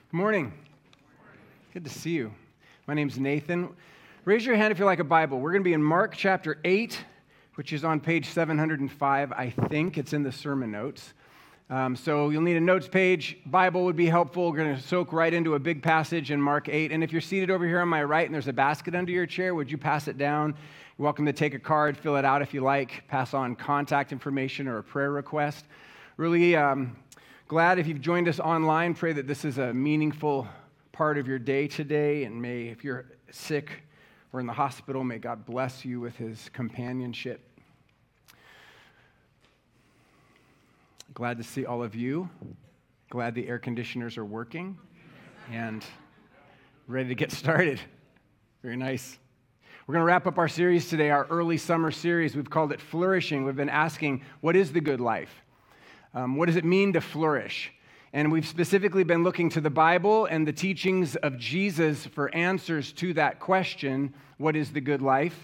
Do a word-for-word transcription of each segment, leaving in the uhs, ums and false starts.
Good morning. Good to see you. My name's Nathan. Raise your hand if you like a Bible. We're going to be in Mark chapter eight, which is on page seven hundred five, I think. It's in the sermon notes. Um, so you'll need a notes page. Bible would be helpful. We're going to soak right into a big passage in Mark eight. And if you're seated over here on my right and there's a basket under your chair, would you pass it down? You're welcome to take a card, fill it out if you like, pass on contact information or a prayer request. Really um, glad if you've joined us online. Pray that this is a meaningful part of your day today. And may, if you're sick or in the hospital, may God bless you with his companionship. Glad to see all of you. Glad the air conditioners are working and ready to get started. Very nice. We're going to wrap up our series today, our early summer series. We've called it Flourishing. We've been asking, what is the good life? Um, what does it mean to flourish? And we've specifically been looking to the Bible and the teachings of Jesus for answers to that question, what is the good life?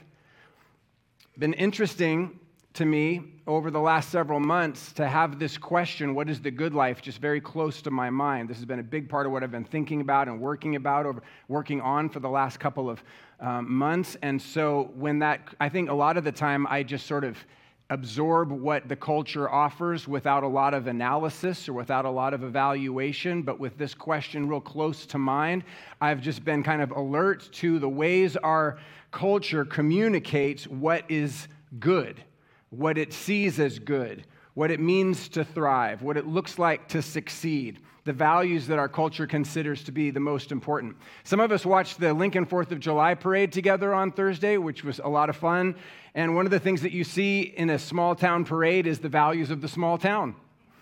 Been interesting to me over the last several months to have this question, what is the good life, just very close to my mind. This has been a big part of what I've been thinking about and working about, or working on for the last couple of um, months. And so when that, I think a lot of the time I just sort of absorb what the culture offers without a lot of analysis or without a lot of evaluation. But with this question real close to mind, I've just been kind of alert to the ways our culture communicates what is good, what it sees as good, what it means to thrive, what it looks like to succeed, the values that our culture considers to be the most important. Some of us watched the Lincoln fourth of July parade together on Thursday, which was a lot of fun. And one of the things that you see in a small town parade is the values of the small town.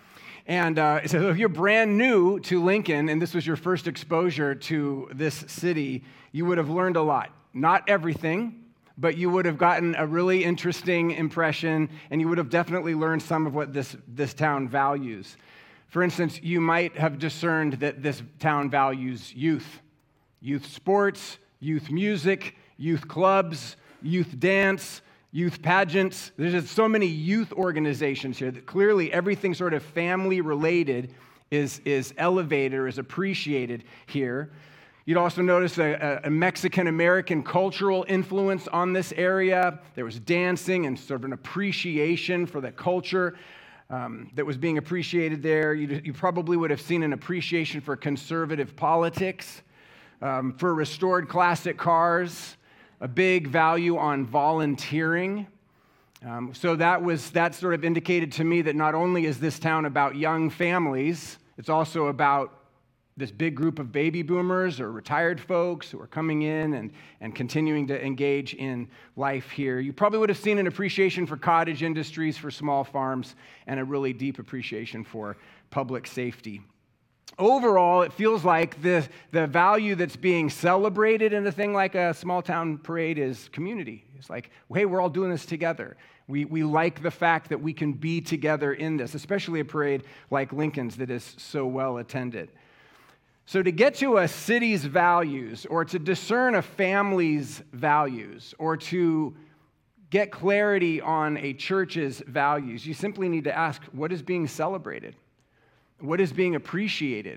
And uh, so if you're brand new to Lincoln, and this was your first exposure to this city, you would have learned a lot. Not everything, but you would have gotten a really interesting impression, and you would have definitely learned some of what this, this town values. For instance, you might have discerned that this town values youth, youth sports, youth music, youth clubs, youth dance, youth pageants. There's just so many youth organizations here that clearly everything sort of family related is, is elevated or is appreciated here. You'd also notice a, a Mexican-American cultural influence on this area. There was dancing and sort of an appreciation for the culture um, that was being appreciated there. You, you probably would have seen an appreciation for conservative politics, um, for restored classic cars, a big value on volunteering. Um, so that was that sort of indicated to me that not only is this town about young families, it's also about this big group of baby boomers or retired folks who are coming in and, and continuing to engage in life here. You probably would have seen an appreciation for cottage industries, for small farms, and a really deep appreciation for public safety. Overall, it feels like the, the value that's being celebrated in a thing like a small town parade is community. It's like, hey, we're all doing this together. We, we like the fact that we can be together in this, especially a parade like Lincoln's that is so well attended. So to get to a city's values, or to discern a family's values, or to get clarity on a church's values, you simply need to ask, what is being celebrated? What is being appreciated?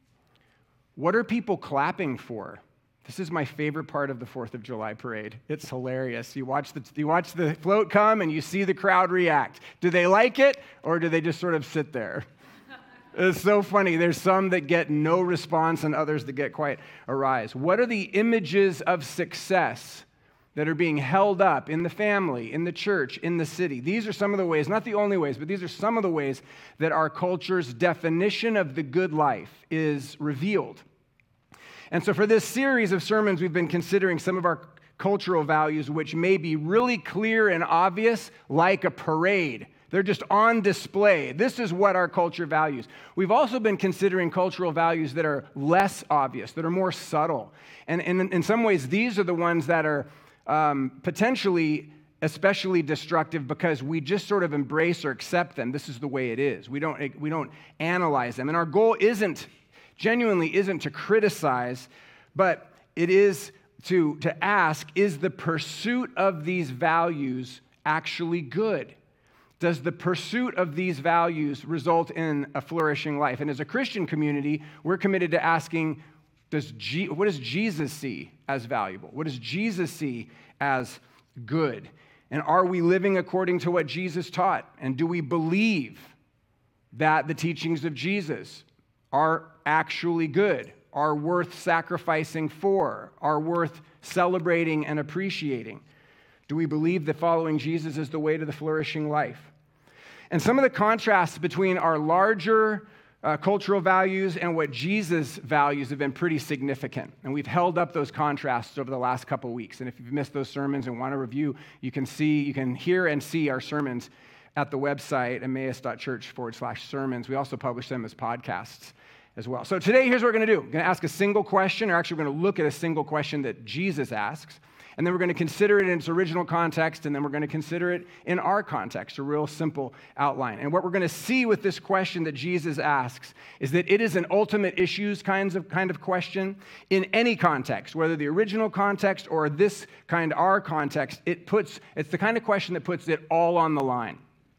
What are people clapping for? This is my favorite part of the fourth of July parade. It's hilarious. You watch the, you watch the float come and you see the crowd react. Do they like it, or do they just sort of sit there? It's so funny. There's some that get no response and others that get quite a rise. What are the images of success that are being held up in the family, in the church, in the city? These are some of the ways, not the only ways, but these are some of the ways that our culture's definition of the good life is revealed. And so for this series of sermons, we've been considering some of our cultural values, which may be really clear and obvious, like a parade. They're just on display. This is what our culture values. We've also been considering cultural values that are less obvious, that are more subtle. And, and in some ways, these are the ones that are um, potentially especially destructive because we just sort of embrace or accept them. This is the way it is. We don't, we don't analyze them. And our goal isn't, genuinely isn't to criticize, but it is to, to ask, is the pursuit of these values actually good? does the pursuit of these values result in a flourishing life? And as a Christian community, we're committed to asking, does G- what does Jesus see as valuable? What does Jesus see as good? And are we living according to what Jesus taught? And do we believe that the teachings of Jesus are actually good, are worth sacrificing for, are worth celebrating and appreciating? Do we believe that following Jesus is the way to the flourishing life? And some of the contrasts between our larger uh, cultural values and what Jesus values have been pretty significant. And we've held up those contrasts over the last couple weeks. And if you've missed those sermons and want to review, you can see, you can hear and see our sermons at the website, emmaus.church forward slash sermons. We also publish them as podcasts as well. So today, here's what we're going to do. We're going to ask a single question, or actually we're going to look at a single question that Jesus asks. And then we're going to consider it in its original context, and then we're going to consider it in our context, a real simple outline. And what we're going to see with this question that Jesus asks is that it is an ultimate issues kinds of, kind of question in any context, whether the original context or this kind, our context. It puts, it's the kind of question that puts it all on the line.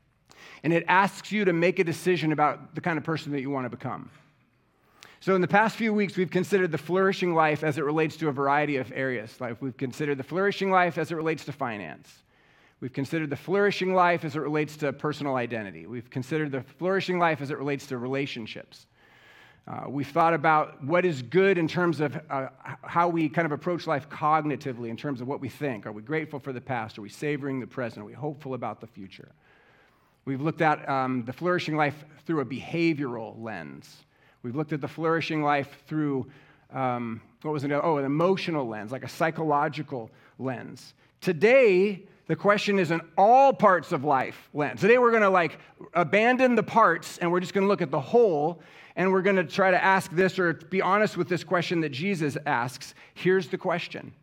And it asks you to make a decision about the kind of person that you want to become. So in the past few weeks, we've considered the flourishing life as it relates to a variety of areas. Like we've considered the flourishing life as it relates to finance. We've considered the flourishing life as it relates to personal identity. We've considered the flourishing life as it relates to relationships. Uh, we've thought about what is good in terms of uh, how we kind of approach life cognitively, in terms of what we think. Are we grateful for the past? Are we savoring the present? Are we hopeful about the future? We've looked at um, the flourishing life through a behavioral lens. We've looked at the flourishing life through, um, what was it? Oh, an emotional lens, like a psychological lens. Today, the question is an all parts of life lens. Today, we're going to like abandon the parts, and we're just going to look at the whole, and we're going to try to ask this, or be honest with this question that Jesus asks. Here's the question.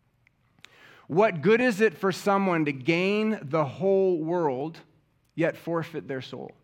What good is it for someone to gain the whole world, yet forfeit their soul?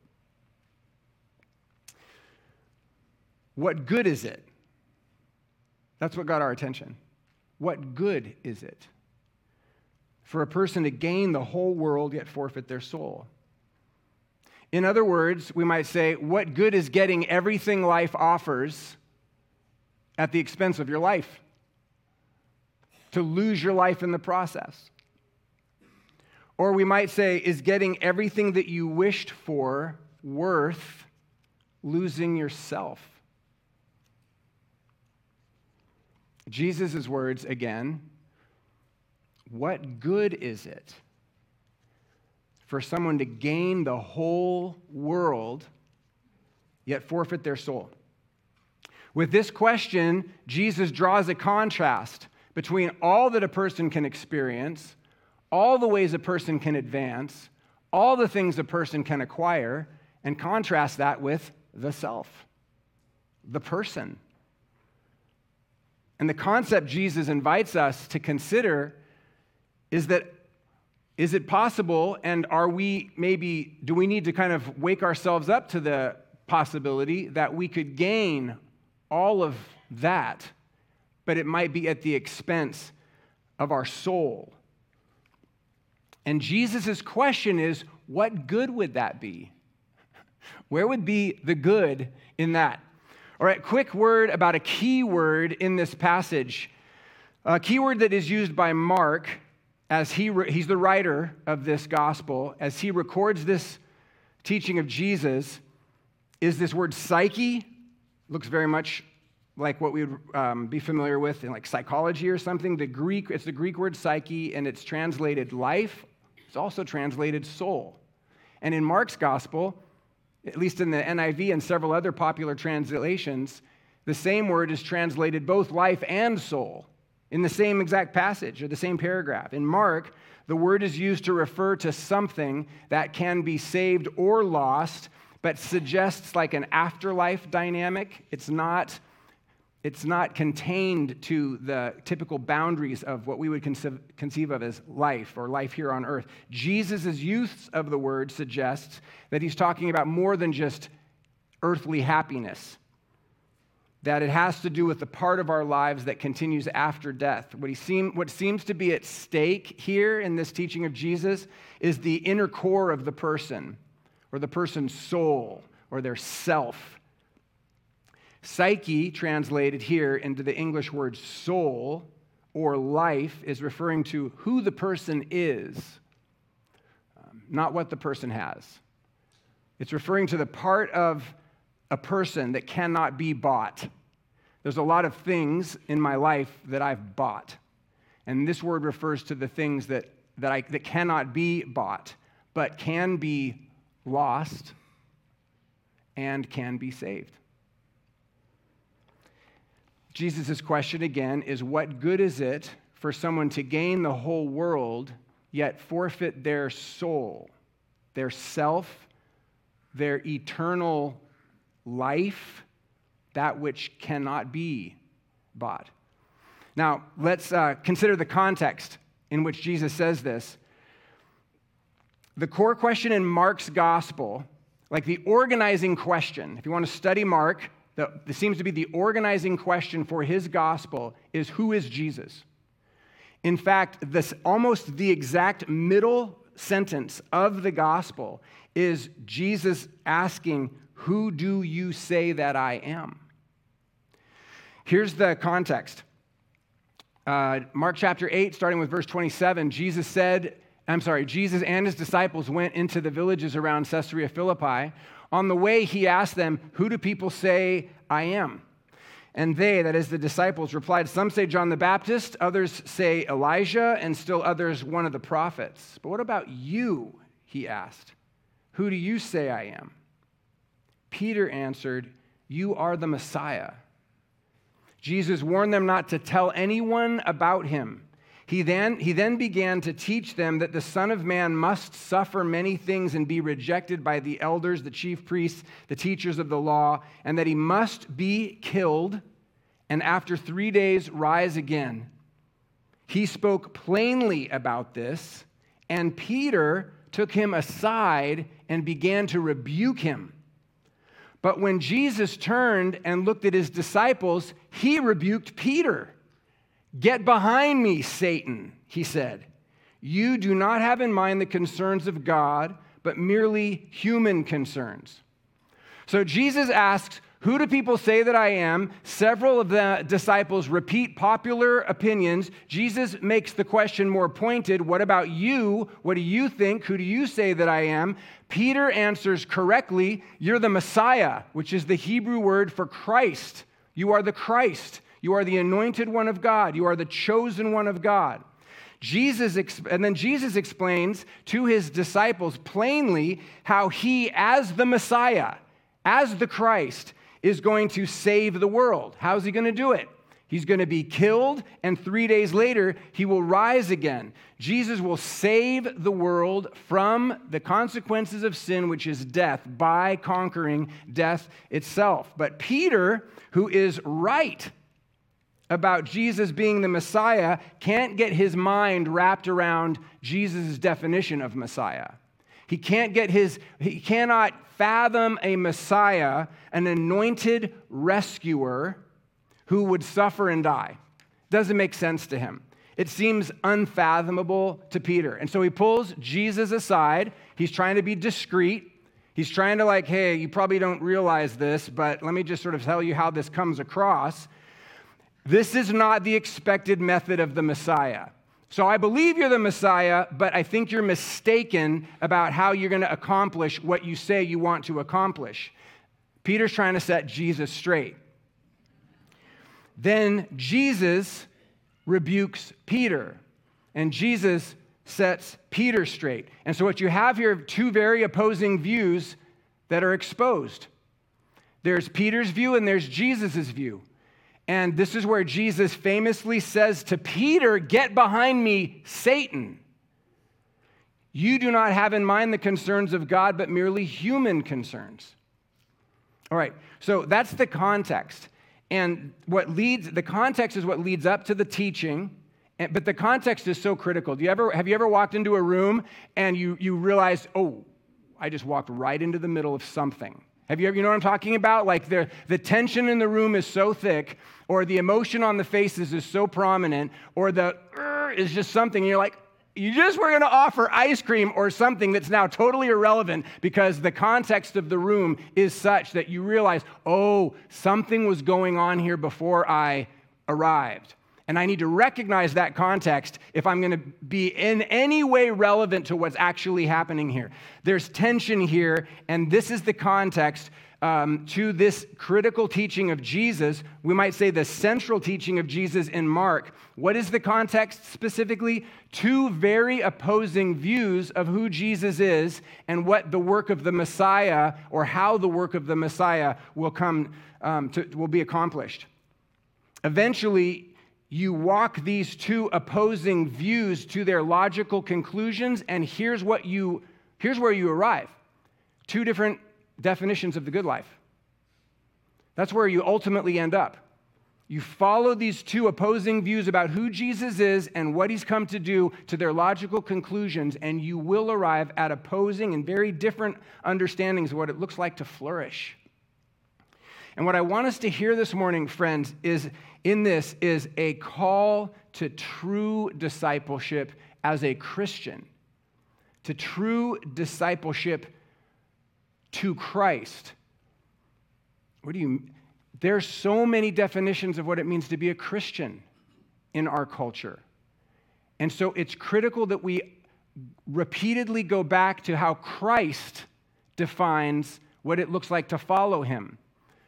What good is it? That's what got our attention. What good is it for a person to gain the whole world yet forfeit their soul? In other words, we might say, what good is getting everything life offers at the expense of your life? To lose your life in the process. Or we might say, is getting everything that you wished for worth losing yourself? Jesus' words again, what good is it for someone to gain the whole world yet forfeit their soul? With this question, Jesus draws a contrast between all that a person can experience, all the ways a person can advance, all the things a person can acquire, and contrasts that with the self, the person. And the concept Jesus invites us to consider is that, is it possible, and are we maybe, do we need to kind of wake ourselves up to the possibility that we could gain all of that, but it might be at the expense of our soul? And Jesus' question is, what good would that be? Where would be the good in that? All right, quick word about a key word in this passage. A key word that is used by Mark, as he re- he's the writer of this gospel, as he records this teaching of Jesus, is this word psyche. Looks very much like what we would um, be familiar with in like psychology or something. The Greek, it's the Greek word psyche, and it's translated life. It's also translated soul. And in Mark's gospel, at least in the N I V and several other popular translations, the same word is translated both life and soul in the same exact passage or the same paragraph. In Mark, the word is used to refer to something that can be saved or lost, but suggests like an afterlife dynamic. It's not, it's not contained to the typical boundaries of what we would conceive, conceive of as life or life here on earth. Jesus' use of the word suggests that he's talking about more than just earthly happiness. that it has to do with the part of our lives that continues after death. What, he seem, what seems to be at stake here in this teaching of Jesus is the inner core of the person, or the person's soul, or their self. Psyche, translated here into the English word soul or life, is referring to who the person is, um, not what the person has. It's referring to the part of a person that cannot be bought. There's a lot of things in my life that I've bought. And this word refers to the things that, that, I, that cannot be bought, but can be lost and can be saved. Jesus' question again is, what good is it for someone to gain the whole world yet forfeit their soul, their self, their eternal life, that which cannot be bought? Now, let's uh, consider the context in which Jesus says this. The core question in Mark's gospel, like the organizing question, if you want to study Mark, the, this seems to be the organizing question for his gospel, is who is Jesus? In fact, this almost the exact middle sentence of the gospel is Jesus asking, "Who do you say that I am?" Here's the context. Uh, Mark chapter eight, starting with verse twenty-seven, Jesus said, I'm sorry, Jesus and his disciples went into the villages around Caesarea Philippi. On the way, he asked them, "Who do people say I am?" And they, that is the disciples, replied, "Some say John the Baptist, others say Elijah, and still others one of the prophets. But what about you?" he asked. "Who do you say I am?" Peter answered, "You are the Messiah." Jesus warned them not to tell anyone about him. He then, he then began to teach them that the Son of Man must suffer many things and be rejected by the elders, the chief priests, the teachers of the law, and that he must be killed and after three days rise again. He spoke plainly about this, and Peter took him aside and began to rebuke him. But when Jesus turned and looked at his disciples, he rebuked Peter. "Get behind me, Satan," he said. "You do not have in mind the concerns of God, but merely human concerns." So Jesus asks, "Who do people say that I am?" Several of the disciples repeat popular opinions. Jesus makes the question more pointed. "What about you? What do you think? Who do you say that I am?" Peter answers correctly, "You're the Messiah," which is the Hebrew word for Christ. You are the Christ. You are the anointed one of God. You are the chosen one of God. Jesus, and then Jesus explains to his disciples plainly how he, as the Messiah, as the Christ, is going to save the world. How's he going to do it? He's going to be killed, and three days later, he will rise again. Jesus will save the world from the consequences of sin, which is death, by conquering death itself. But Peter, who is right about Jesus being the Messiah, can't get his mind wrapped around Jesus' definition of Messiah. He can't get his, he cannot fathom a Messiah, an anointed rescuer who would suffer and die. Doesn't make sense to him. It seems unfathomable to Peter. And so he pulls Jesus aside. He's trying to be discreet. He's trying to like, "Hey, you probably don't realize this, but let me just sort of tell you how this comes across. This is not the expected method of the Messiah. So I believe you're the Messiah, but I think you're mistaken about how you're going to accomplish what you say you want to accomplish." Peter's trying to set Jesus straight. Then Jesus rebukes Peter, and Jesus sets Peter straight. And so what you have here are two very opposing views that are exposed. There's Peter's view and there's Jesus' view. And this is where Jesus famously says to Peter, "Get behind me, Satan. You do not have in mind the concerns of God, but merely human concerns." All right, so that's the context. And what leads, the context is what leads up to the teaching, and, but the context is so critical. Do you ever, have you ever walked into a room and you, you realize, oh, I just walked right into the middle of something? Have you ever, you know what I'm talking about? Like the, the tension in the room is so thick, or the emotion on the faces is so prominent, or the uh, is just something, and you're like, you just were going to offer ice cream or something that's now totally irrelevant because the context of the room is such that you realize, oh, something was going on here before I arrived. And I need to recognize that context if I'm going to be in any way relevant to what's actually happening here. There's tension here, and this is the context um, to this critical teaching of Jesus. We might say the central teaching of Jesus in Mark. What is the context specifically? Two very opposing views of who Jesus is and what the work of the Messiah, or how the work of the Messiah will come um, to, will be accomplished. Eventually, you walk these two opposing views to their logical conclusions, and here's what you here's where you arrive. Two different definitions of the good life. That's where you ultimately end up. You follow these two opposing views about who Jesus is and what he's come to do to their logical conclusions, and you will arrive at opposing and very different understandings of what it looks like to flourish. And what I want us to hear this morning, friends, is in this is a call to true discipleship as a Christian, to true discipleship to Christ. What do you There's so many definitions of what it means to be a Christian in our culture. And so it's critical that we repeatedly go back to how Christ defines what it looks like to follow him.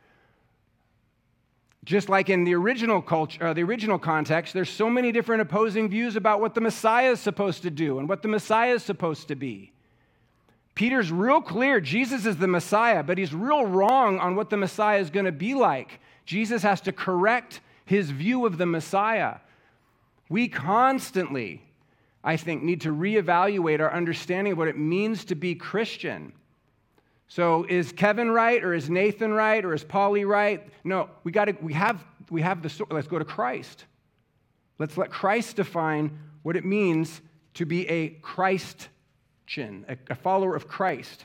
Just like in the original culture, uh, the original context, there's so many different opposing views about what the Messiah is supposed to do and what the Messiah is supposed to be. Peter's real clear, Jesus is the Messiah, but he's real wrong on what the Messiah is going to be like. Jesus has to correct his view of the Messiah. We constantly, I think, need to reevaluate our understanding of what it means to be Christian. So is Kevin right, or is Nathan right, or is Polly right? No, we got to. We have. We have the. Let's go to Christ. Let's let Christ define what it means to be a Christian, a, a follower of Christ.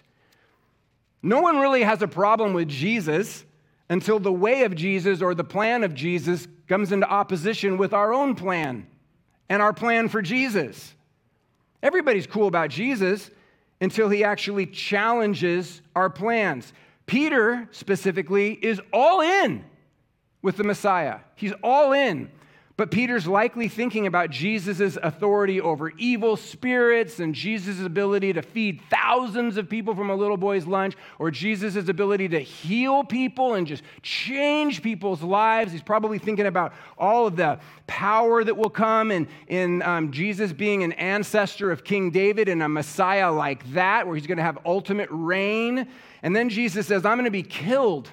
No one really has a problem with Jesus until the way of Jesus or the plan of Jesus comes into opposition with our own plan and our plan for Jesus. Everybody's cool about Jesus until he actually challenges our plans. Peter, specifically, is all in with the Messiah. He's all in. But Peter's likely thinking about Jesus' authority over evil spirits and Jesus' ability to feed thousands of people from a little boy's lunch, or Jesus' ability to heal people and just change people's lives. He's probably thinking about all of the power that will come in, in um, Jesus being an ancestor of King David and a Messiah like that, where he's going to have ultimate reign. And then Jesus says, I'm going to be killed,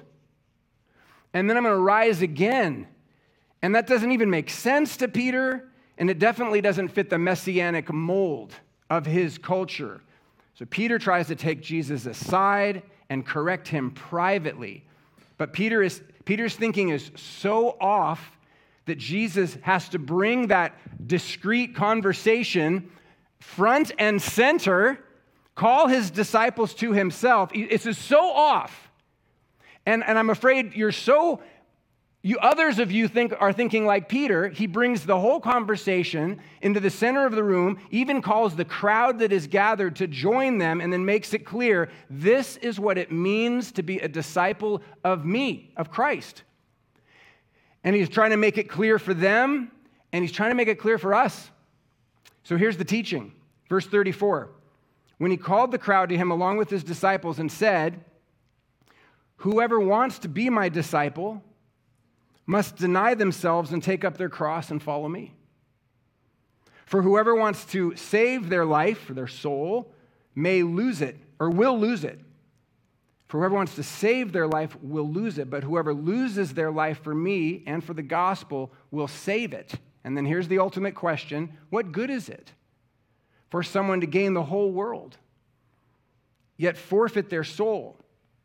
and then I'm going to rise again. And that doesn't even make sense to Peter, and it definitely doesn't fit the messianic mold of his culture. So Peter tries to take Jesus aside and correct him privately. But Peter is, Peter's thinking is so off that Jesus has to bring that discreet conversation front and center, call his disciples to himself. It's just so off. And, and I'm afraid you're so... You others of you think are thinking like Peter. He brings the whole conversation into the center of the room, even calls the crowd that is gathered to join them, and then makes it clear, this is what it means to be a disciple of me, of Christ. And he's trying to make it clear for them, and he's trying to make it clear for us. So here's the teaching. Verse thirty-four. When he called the crowd to him along with his disciples and said, whoever wants to be my disciple must deny themselves and take up their cross and follow me. For whoever wants to save their life, or their soul, may lose it, or will lose it. For whoever wants to save their life will lose it, but whoever loses their life for me and for the gospel will save it. And then here's the ultimate question: what good is it for someone to gain the whole world, yet forfeit their soul?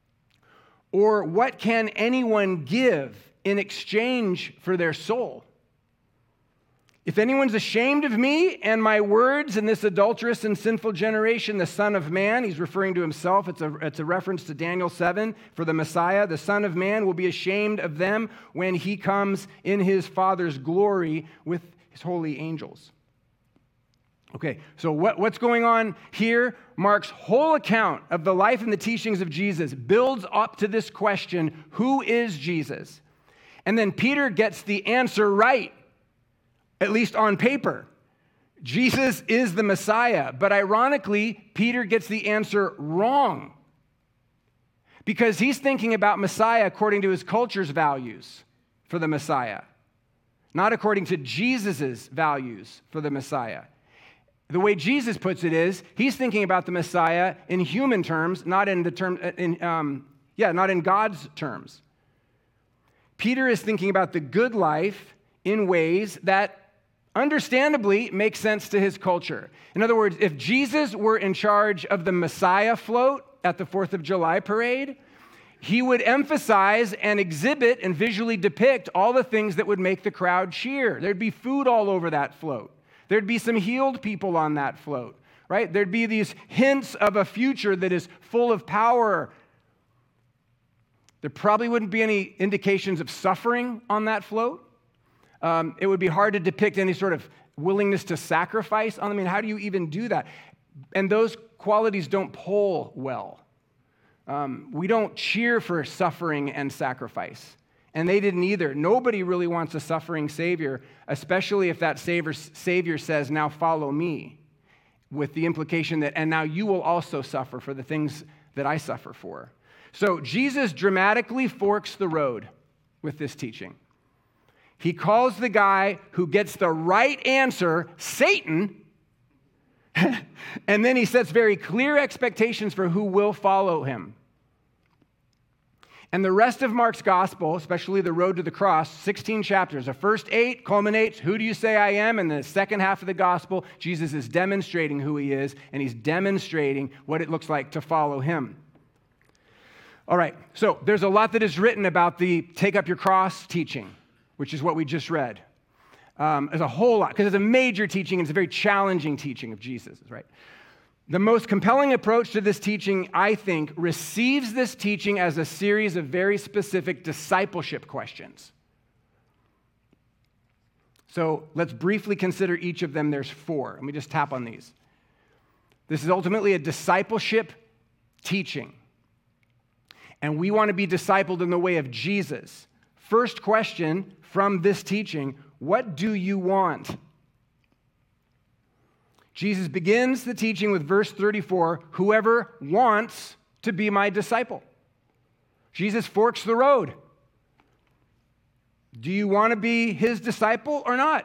Or what can anyone give in exchange for their soul? If anyone's ashamed of me and my words in this adulterous and sinful generation, the Son of Man, he's referring to himself. It's a, it's a reference to Daniel seven for the Messiah. The Son of Man will be ashamed of them when he comes in his Father's glory with his holy angels. Okay, so what, what's going on here? Mark's whole account of the life and the teachings of Jesus builds up to this question, who is Jesus? And then Peter gets the answer right. At least on paper. Jesus is the Messiah. But ironically, Peter gets the answer wrong. Because he's thinking about Messiah according to his culture's values for the Messiah, not according to Jesus' values for the Messiah. The way Jesus puts it is, he's thinking about the Messiah in human terms, not in the term, in, um, yeah, not in God's terms. Peter is thinking about the good life in ways that understandably makes sense to his culture. In other words, if Jesus were in charge of the Messiah float at the fourth of July parade, he would emphasize and exhibit and visually depict all the things that would make the crowd cheer. There'd be food all over that float. There'd be some healed people on that float, right? There'd be these hints of a future that is full of power. There probably wouldn't be any indications of suffering on that float. Um, it would be hard to depict any sort of willingness to sacrifice. I mean, how do you even do that? And those qualities don't poll well. Um, we don't cheer for suffering and sacrifice. And they didn't either. Nobody really wants a suffering Savior, especially if that Savior, Savior says, now follow me, with the implication that, and now you will also suffer for the things that I suffer for. So Jesus dramatically forks the road with this teaching. He calls the guy who gets the right answer Satan, and then he sets very clear expectations for who will follow him. And the rest of Mark's gospel, especially the road to the cross, sixteen chapters, the first eight culminates, who do you say I am? And the second half of the gospel, Jesus is demonstrating who he is, and he's demonstrating what it looks like to follow him. All right, so there's a lot that is written about the take up your cross teaching, which is what we just read. Um, there's a whole lot, because it's a major teaching, and it's a very challenging teaching of Jesus, right? The most compelling approach to this teaching, I think, receives this teaching as a series of very specific discipleship questions. So let's briefly consider each of them. There's four. Let me just tap on these. This is ultimately a discipleship teaching. And we want to be discipled in the way of Jesus. First question from this teaching, what do you want? Jesus begins the teaching with verse thirty-four, whoever wants to be my disciple. Jesus forks the road. Do you want to be his disciple or not?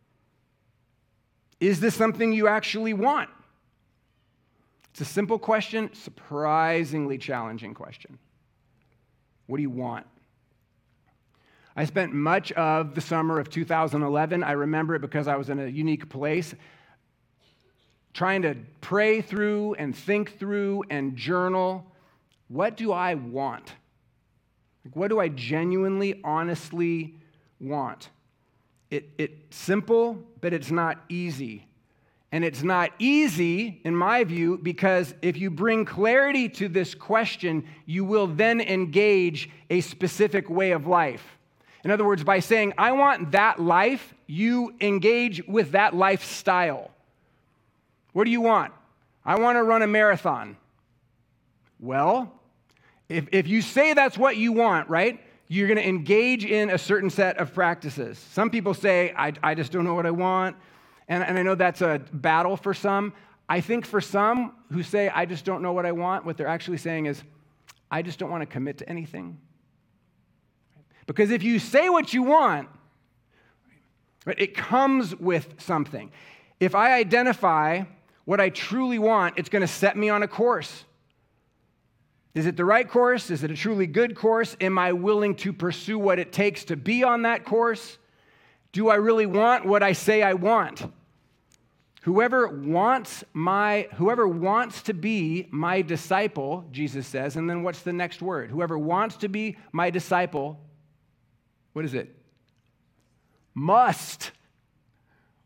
Is this something you actually want? It's a simple question, surprisingly challenging question. What do you want? I spent much of the summer of two thousand eleven, I remember it because I was in a unique place, trying to pray through and think through and journal, what do I want? Like, what do I genuinely, honestly want? It, it's simple, but it's not easy. And it's not easy, in my view, because if you bring clarity to this question, you will then engage a specific way of life. In other words, by saying, I want that life, you engage with that lifestyle. What do you want? I want to run a marathon. Well, if, if you say that's what you want, right, you're going to engage in a certain set of practices. Some people say, I, I just don't know what I want. And, and I know that's a battle for some. I think for some who say, I just don't know what I want, what they're actually saying is, I just don't want to commit to anything. Because if you say what you want, it comes with something. If I identify what I truly want, it's going to set me on a course. Is it the right course? Is it a truly good course? Am I willing to pursue what it takes to be on that course? Do I really want what I say I want? Whoever wants my, whoever wants to be my disciple, Jesus says, and then what's the next word? Whoever wants to be my disciple, what is it? Must.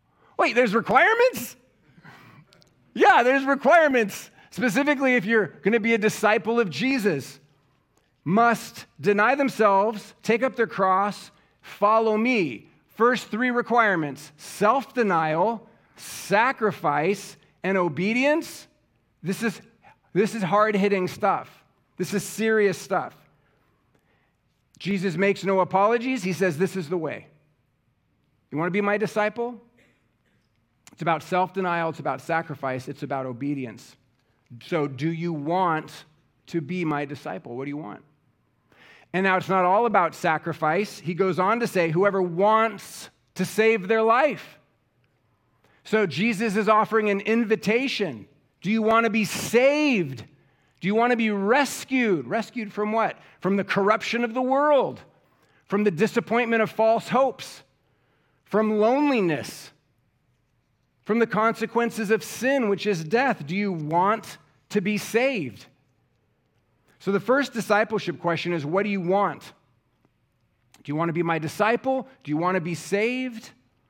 Wait, there's requirements? Yeah, there's requirements. Specifically, if you're going to be a disciple of Jesus, must deny themselves, take up their cross, follow me. First three requirements: self-denial, sacrifice, and obedience. This is, this is hard-hitting stuff. This is serious stuff. Jesus makes no apologies. He says, this is the way. You want to be my disciple? It's about self-denial. It's about sacrifice. It's about obedience. So do you want to be my disciple? What do you want? And now it's not all about sacrifice. He goes on to say, whoever wants to save their life. So Jesus is offering an invitation. Do you want to be saved? Do you want to be rescued? Rescued from what? From the corruption of the world, from the disappointment of false hopes, from loneliness, from the consequences of sin, which is death. Do you want to be saved? So the first discipleship question is, what do you want? Do you want to be my disciple? Do you want to be saved?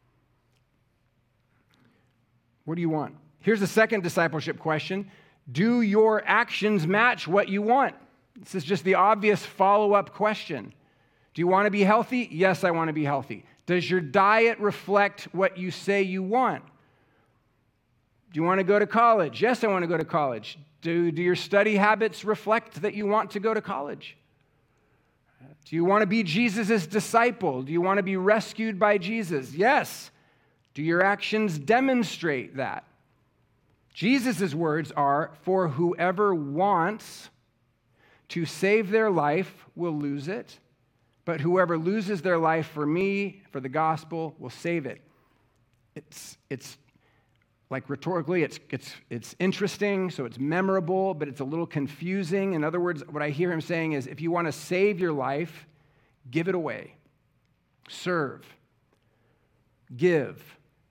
What do you want? Here's the second discipleship question. Do your actions match what you want? This is just the obvious follow-up question. Do you want to be healthy? Yes, I want to be healthy. Does your diet reflect what you say you want? Do you want to go to college? Yes, I want to go to college. Do, do your study habits reflect that you want to go to college? Do you want to be Jesus' disciple? Do you want to be rescued by Jesus? Yes. Do your actions demonstrate that? Jesus' words are, for whoever wants to save their life will lose it, but whoever loses their life for me, for the gospel, will save it. It's, it's like rhetorically, it's, it's, it's interesting, so it's memorable, but it's a little confusing. In other words, what I hear him saying is, if you want to save your life, give it away. Serve. Give.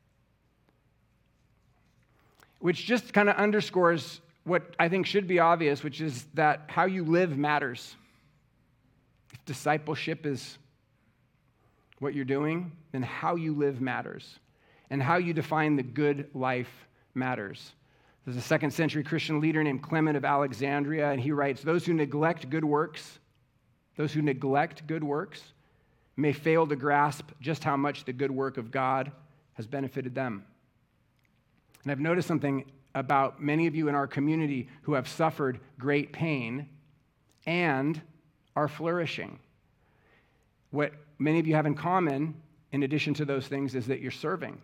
Which just kind of underscores what I think should be obvious, which is that how you live matters. If discipleship is what you're doing, then how you live matters. And how you define the good life matters. There's a second century Christian leader named Clement of Alexandria, and he writes, those who neglect good works, those who neglect good works may fail to grasp just how much the good work of God has benefited them. And I've noticed something about many of you in our community who have suffered great pain and are flourishing. What many of you have in common, in addition to those things, is that you're serving.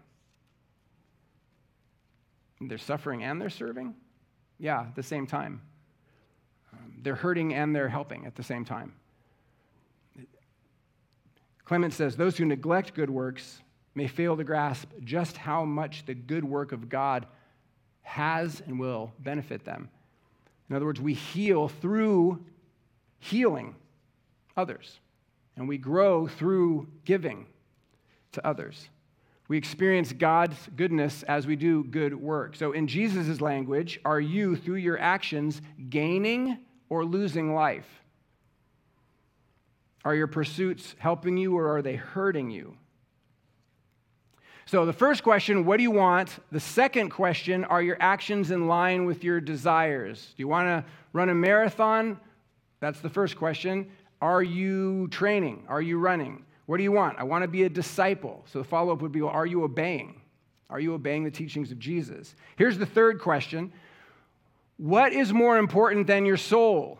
They're suffering and they're serving? Yeah, at the same time. Um, they're hurting and they're helping at the same time. Clement says, those who neglect good works may fail to grasp just how much the good work of God has and will benefit them. In other words, we heal through healing others, and we grow through giving to others. We experience God's goodness as we do good work. So in Jesus' language, are you, through your actions, gaining or losing life? Are your pursuits helping you or are they hurting you? So the first question, what do you want? The second question, are your actions in line with your desires? Do you want to run a marathon? That's the first question. Are you training? Are you running? What do you want? I want to be a disciple. So the follow-up would be, well, are you obeying? Are you obeying the teachings of Jesus? Here's the third question. What is more important than your soul?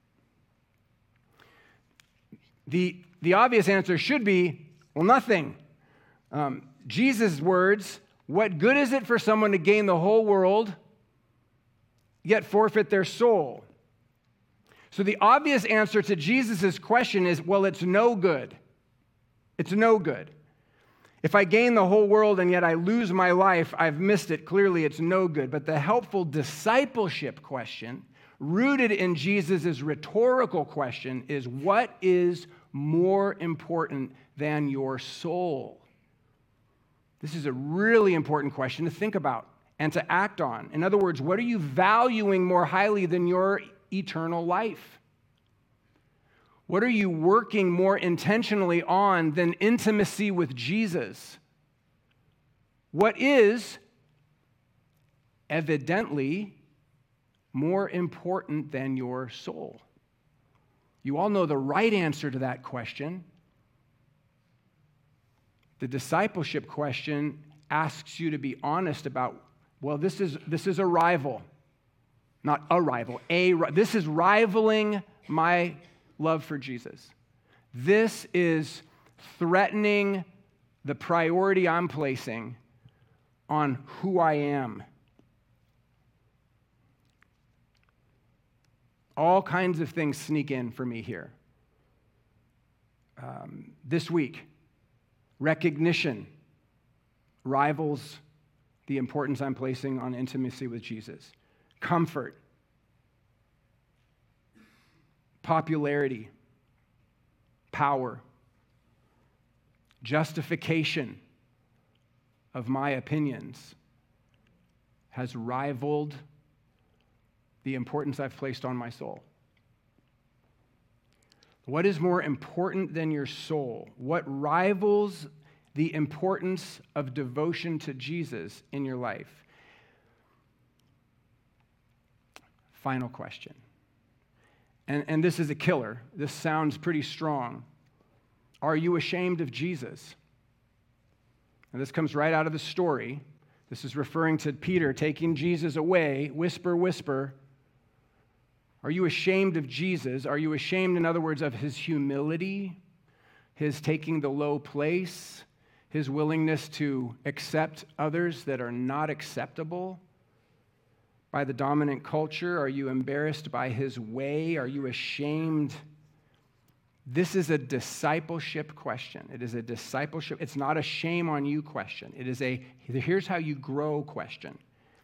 The, the obvious answer should be, well, nothing. Um, Jesus' words, what good is it for someone to gain the whole world, yet forfeit their soul? So the obvious answer to Jesus' question is, well, it's no good. It's no good. If I gain the whole world and yet I lose my life, I've missed it. Clearly, it's no good. But the helpful discipleship question, rooted in Jesus' rhetorical question, is what is more important than your soul? This is a really important question to think about and to act on. In other words, what are you valuing more highly than your eternal life? What are you working more intentionally on than intimacy with Jesus? What is evidently more important than your soul? You all know the right answer to that question. The discipleship question asks you to be honest about, well, this is, this is a rival. Not a rival, a this is rivaling my love for Jesus. This is threatening the priority I'm placing on who I am. All kinds of things sneak in for me here. Um, this week, recognition rivals the importance I'm placing on intimacy with Jesus. Comfort, popularity, power, justification of my opinions has rivaled the importance I've placed on my soul. What is more important than your soul? What rivals the importance of devotion to Jesus in your life? Final question. And, and this is a killer. This sounds pretty strong. Are you ashamed of Jesus? And this comes right out of the story. This is referring to Peter taking Jesus away, whisper, whisper. Are you ashamed of Jesus? Are you ashamed, in other words, of his humility, his taking the low place, his willingness to accept others that are not acceptable by the dominant culture? Are you embarrassed by his way? Are you ashamed? This is a discipleship question. It is a discipleship. It's not a shame on you question. It is a here's how you grow question.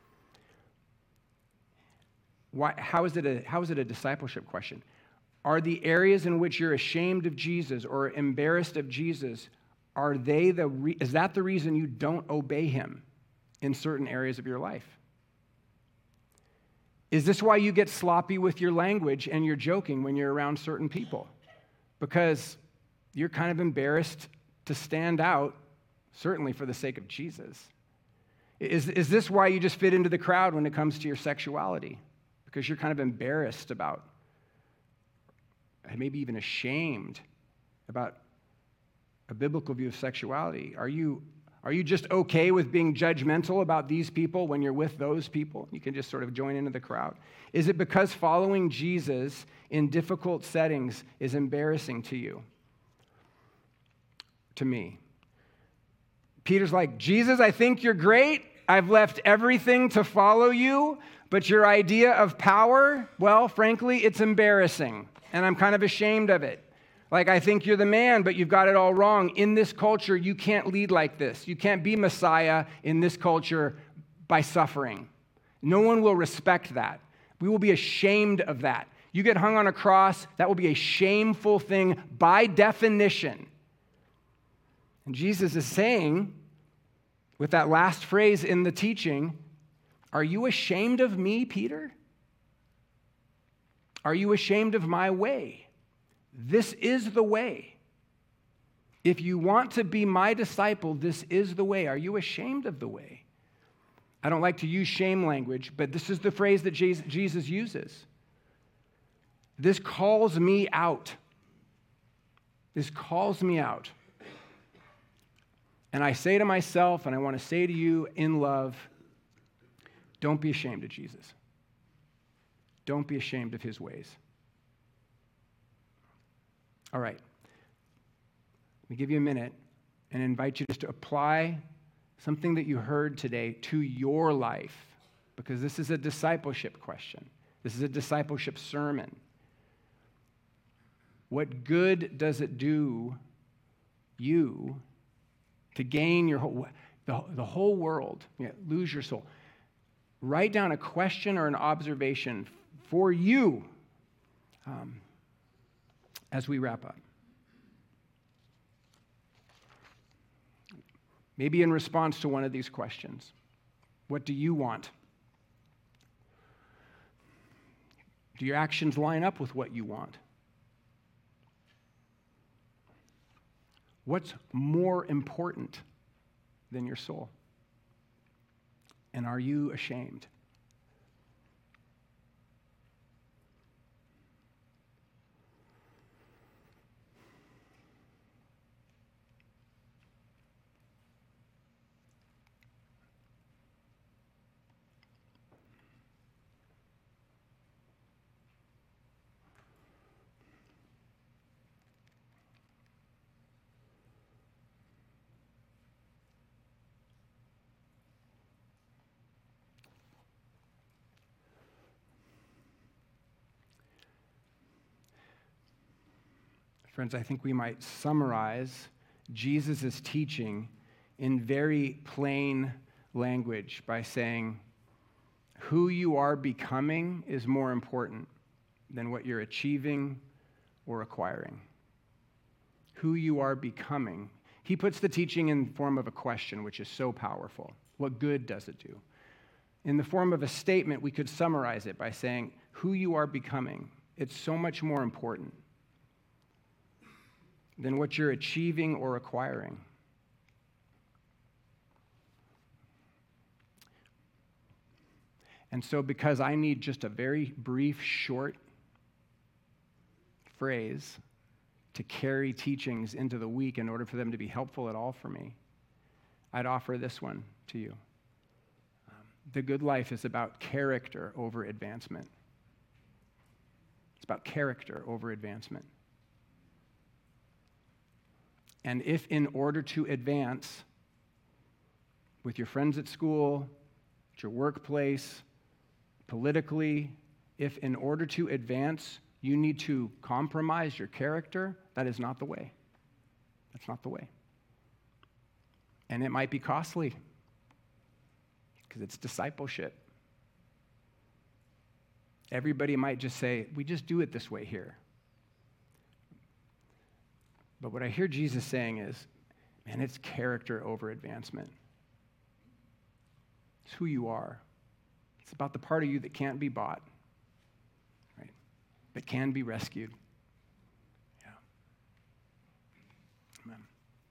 Why, how is it a, how is it a discipleship question? Are the areas in which you're ashamed of Jesus or embarrassed of Jesus, are they the re, is that the reason you don't obey him in certain areas of your life? Is this why you get sloppy with your language and you're joking when you're around certain people? Because you're kind of embarrassed to stand out, certainly for the sake of Jesus. Is, is this why you just fit into the crowd when it comes to your sexuality? Because you're kind of embarrassed about, maybe even ashamed about a biblical view of sexuality? Are you, are you just okay with being judgmental about these people when you're with those people? You can just sort of join into the crowd. Is it because following Jesus in difficult settings is embarrassing to you? To me. Peter's like, Jesus, I think you're great. I've left everything to follow you, but your idea of power, well, frankly, it's embarrassing, and I'm kind of ashamed of it. Like, I think you're the man, but you've got it all wrong. In this culture, you can't lead like this. You can't be Messiah in this culture by suffering. No one will respect that. We will be ashamed of that. You get hung on a cross, that will be a shameful thing by definition. And Jesus is saying, with that last phrase in the teaching, are you ashamed of me, Peter? Are you ashamed of my way? This is the way. If you want to be my disciple, this is the way. Are you ashamed of the way? I don't like to use shame language, but this is the phrase that Jesus uses. This calls me out. This calls me out. And I say to myself, and I want to say to you in love, don't be ashamed of Jesus. Don't be ashamed of his ways. All right. Let me give you a minute and invite you just to apply something that you heard today to your life, because this is a discipleship question. This is a discipleship sermon. What good does it do you to gain your whole, the, the whole world, yeah, lose your soul? Write down a question or an observation for you um, as we wrap up. Maybe in response to one of these questions. What do you want? Do your actions line up with what you want? What's more important than your soul? And are you ashamed? Friends, I think we might summarize Jesus' teaching in very plain language by saying, who you are becoming is more important than what you're achieving or acquiring. Who you are becoming. He puts the teaching in the form of a question, which is so powerful. What good does it do? In the form of a statement, we could summarize it by saying, who you are becoming. It's so much more important than what you're achieving or acquiring. And so, because I need just a very brief, short phrase to carry teachings into the week in order for them to be helpful at all for me, I'd offer this one to you. Um, the good life is about character over advancement. It's about character over advancement. And if in order to advance with your friends at school, at your workplace, politically, if in order to advance you need to compromise your character, that is not the way. That's not the way. And it might be costly because it's discipleship. Everybody might just say, we just do it this way here. But what I hear Jesus saying is, man, it's character over advancement. It's who you are. It's about the part of you that can't be bought, right? That can be rescued. Yeah. Amen.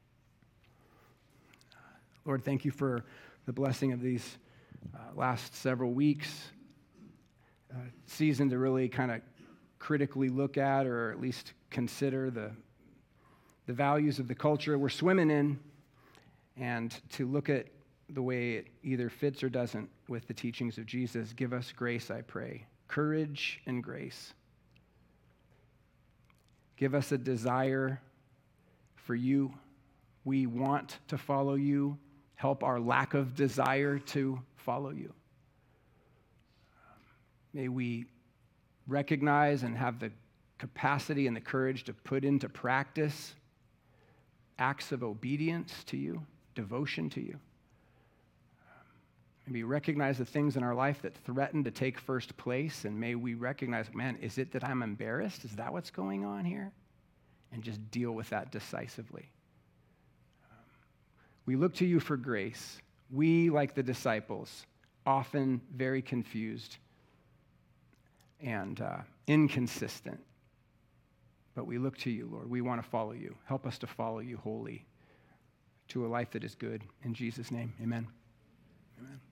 Lord, thank you for the blessing of these uh, last several weeks. Uh, season to really kind of critically look at, or at least consider the the values of the culture we're swimming in, and to look at the way it either fits or doesn't with the teachings of Jesus. Give us grace, I pray. Courage and grace. Give us a desire for you. We want to follow you. Help our lack of desire to follow you. May we recognize and have the capacity and the courage to put into practice acts of obedience to you, devotion to you. May we recognize the things in our life that threaten to take first place, and may we recognize, man, is it that I'm embarrassed? Is that what's going on here? And just deal with that decisively. Um, we look to you for grace. We, like the disciples, often very confused and uh, inconsistent. But we look to you, Lord. We want to follow you. Help us to follow you wholly to a life that is good. In Jesus' name, amen. Amen.